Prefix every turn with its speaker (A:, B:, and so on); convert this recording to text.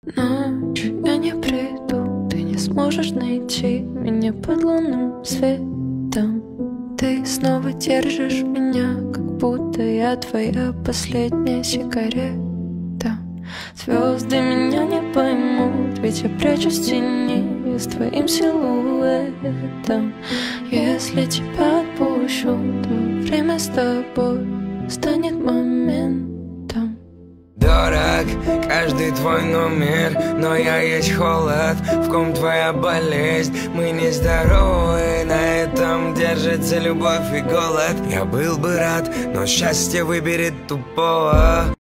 A: Ночь, я не приду, ты не сможешь найти меня под лунным светом. Ты снова держишь меня, как будто я твоя последняя сигарета. Звезды меня не поймут, ведь я прячусь в тени с твоим силуэтом. Если тебя отпущу, то время с тобой станет моментом.
B: Дорог каждый твой номер, но я есть холод, в ком твоя болезнь. Мы не здоровы, на этом держится любовь и голод. Я был бы рад, но счастье выберет тупого.